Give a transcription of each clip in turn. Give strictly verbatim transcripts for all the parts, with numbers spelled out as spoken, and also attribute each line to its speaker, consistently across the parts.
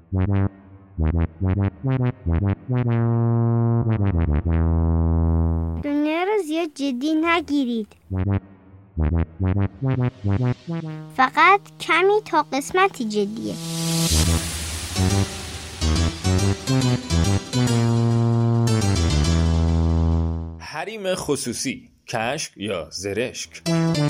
Speaker 1: دنیا رو زیاد جدی نگیرید، فقط کمی تا قسمتی جدیه.
Speaker 2: حریم خصوصی، کشک یا زرشک.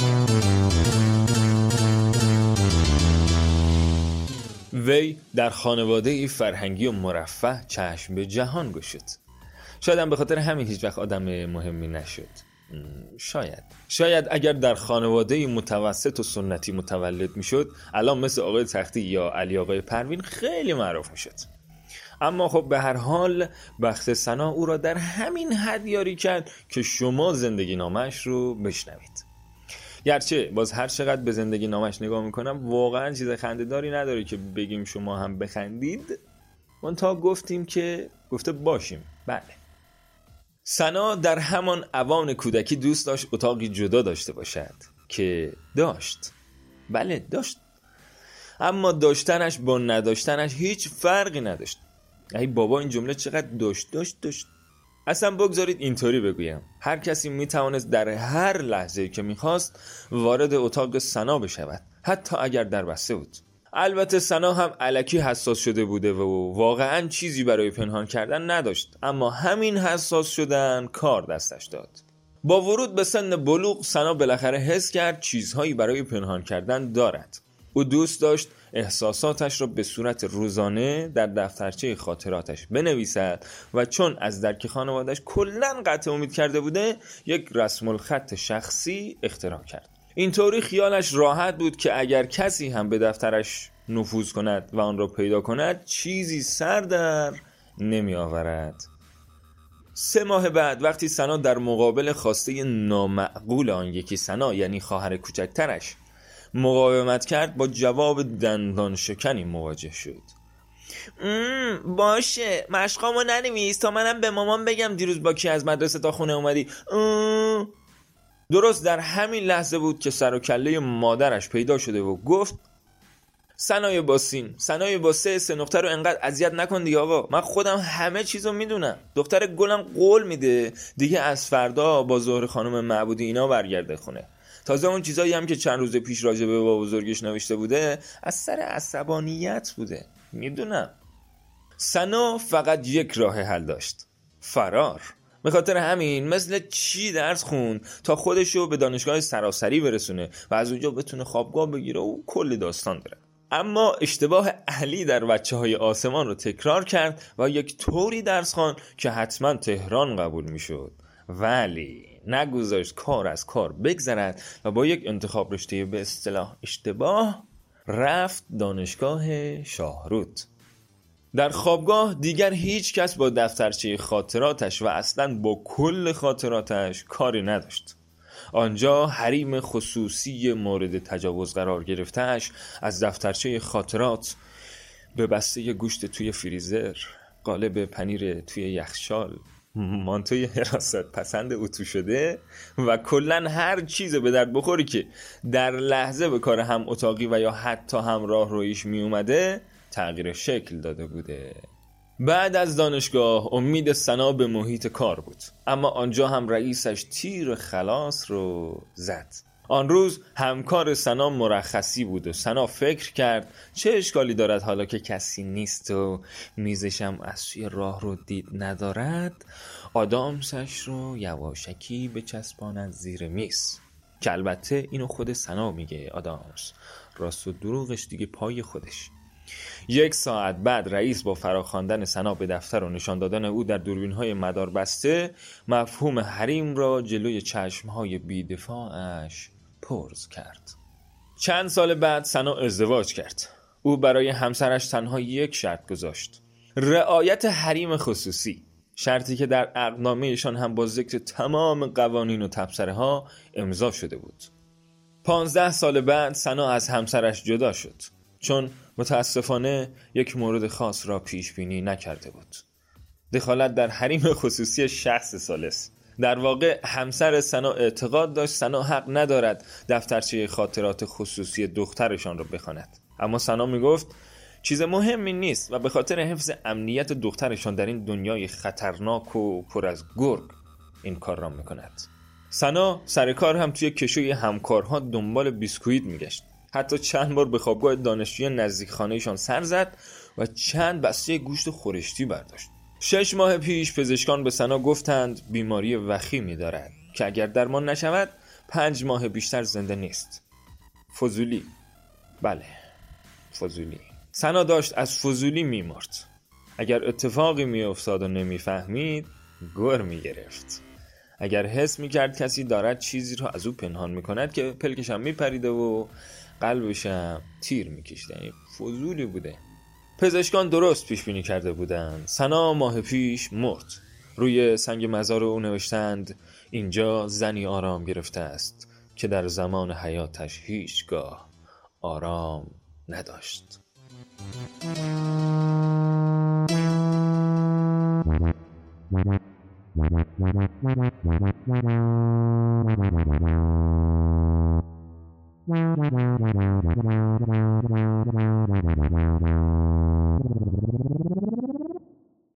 Speaker 2: وی در خانواده فرهنگی و مرفه چشم به جهان گشود. شاید هم به خاطر همین هیچ وقت آدم مهمی نشد. شاید شاید اگر در خانواده متوسط و سنتی متولد میشد، الان مثل آقای تختی یا علی آقای پروین خیلی معروف میشد. اما خب به هر حال بخت ثنا او را در همین حد یاری کرد که شما زندگی نامش رو بشنوید. گرچه باز هر چقدر به زندگی نامش نگاه میکنم واقعا چیز خنده‌داری نداره که بگیم شما هم بخندید. من تا گفتیم که گفته باشیم. بله، ثنا در همان اوان کودکی دوست داشت اتاقی جدا داشته باشد که داشت. بله داشت، اما داشتنش با نداشتنش هیچ فرقی نداشت. ای بابا این جمله چقدر داشت داشت داشت. اصلا بگذارید اینطوری بگویم، هر کسی میتوانست در هر لحظه‌ای که میخواست وارد اتاق ثنا بشود، حتی اگر در بسته بود. البته ثنا هم الکی حساس شده بوده و واقعا چیزی برای پنهان کردن نداشت، اما همین حساس شدن کار دستش داد. با ورود به سن بلوغ ثنا بالاخره حس کرد چیزهایی برای پنهان کردن دارد. او دوست داشت احساساتش را به صورت روزانه در دفترچه خاطراتش بنویسد و چون از درک خانواده‌اش کلاً قطع امید کرده بوده، یک رسم الخط شخصی اختراع کرد. اینطوری خیالش راحت بود که اگر کسی هم به دفترش نفوذ کند و آن را پیدا کند، چیزی سر در نمی آورد. سه ماه بعد وقتی ثنا در مقابل خواسته نامعقول آن یکی ثنا، یعنی خواهر کوچکترش، مقاومت کرد، با جواب دندان شکنی مواجه شد. باشه مشقامو ننویس تا منم به مامان بگم دیروز با کی از مدرسه تا خونه اومدی. ام. درست در همین لحظه بود که سر و کله مادرش پیدا شده و گفت ثنای باسین، ثنای باسه سه نقطه رو انقدر اذیت نکن دیگه آقا، من خودم همه چیزو میدونم. دختر گلم قول میده دیگه از فردا با ظهر خانم معبودی اینا برگرده خونه. تازه اون چیزایی هم که چند روز پیش راجع به بابا بزرگش نوشته بوده از سر عصبانیت بوده. میدونم. ثنا فقط یک راه حل داشت: فرار. به خاطر همین مثل چی درس خون تا خودشو به دانشگاه سراسری برسونه و از اونجا بتونه خوابگاه بگیره و کلی داستان داره. اما اشتباه اهلی در بچه های آسمان رو تکرار کرد و یک طوری درس خوان که حتما تهران قبول می شد، ولی نگذاشت کار از کار بگذرد و با یک انتخاب رشته به اصطلاح اشتباه رفت دانشگاه شاهرود. در خوابگاه دیگر هیچ کس با دفترچه خاطراتش و اصلاً با کل خاطراتش کاری نداشت. آنجا حریم خصوصی مورد تجاوز قرار گرفتهش از دفترچه خاطرات به بسته گوشت توی فریزر، قالب پنیر توی یخچال، مانتوی حراست پسند اتو شده و کلن هر چیز به درد بخوری که در لحظه به کار هم اتاقی و یا حتی هم راه رویش می اومده تغییر شکل داده بوده. بعد از دانشگاه امید ثنا به محیط کار بود، اما آنجا هم رئیسش تیر خلاص رو زد. آن روز همکار ثنا مرخصی بود و ثنا فکر کرد چه اشکالی دارد حالا که کسی نیست و میزشم از سوی راه رو دید ندارد، آدامسش رو یواشکی بچسباند زیر میز. که البته اینو خود ثنا میگه، آدامس راست و دروغش دیگه پای خودش. یک ساعت بعد رئیس با فراخواندن ثنا به دفتر و نشان دادن او در دوربین‌های مدار بسته مفهوم حریم را جلوی چشم‌های بی‌دفاعش پرز کرد. چند سال بعد ثنا ازدواج کرد. او برای همسرش تنها یک شرط گذاشت: رعایت حریم خصوصی، شرطی که در عقدنامه‌شان هم با ذکر تمام قوانین و تبصره‌ها امضا شده بود. پانزده سال بعد ثنا از همسرش جدا شد، چون متاسفانه یک مورد خاص را پیش بینی نکرده بود: دخالت در حریم خصوصی شخص ثالث. در واقع همسر ثنا اعتقاد داشت ثنا حق ندارد دفترچه خاطرات خصوصی دخترشان را بخواند، اما ثنا میگفت چیز مهمی نیست و به خاطر حفظ امنیت دخترشان در این دنیای خطرناک و پر از گرگ این کار را میکند. سنا سر کار هم توی کشوی همکارها دنبال بیسکویت میگشت. حتی چند بار به خوابگاه دانشجوی نزدیک خانهشان سر زد و چند بسته گوشت خورشتی برداشت. شش ماه پیش پزشکان به سنا گفتند بیماری وخیمی دارد که اگر درمان نشود پنج ماه بیشتر زنده نیست. فضولی. بله، فضولی. سنا داشت از فضولی میمرد. اگر اتفاقی میافتاد و نمیفهمید گر میگرفت. اگر حس میکرد کسی دارد چیزی رو از او پنهان میکند که پلکش هم میپریده و قلبش هم تیر میکشیده. یعنی فضولی بوده. پزشکان درست پیش بینی کرده بودند. سنا ماه پیش مرد. روی سنگ مزار او نوشتند اینجا زنی آرام گرفته است که در زمان حیاتش هیچگاه آرام نداشت.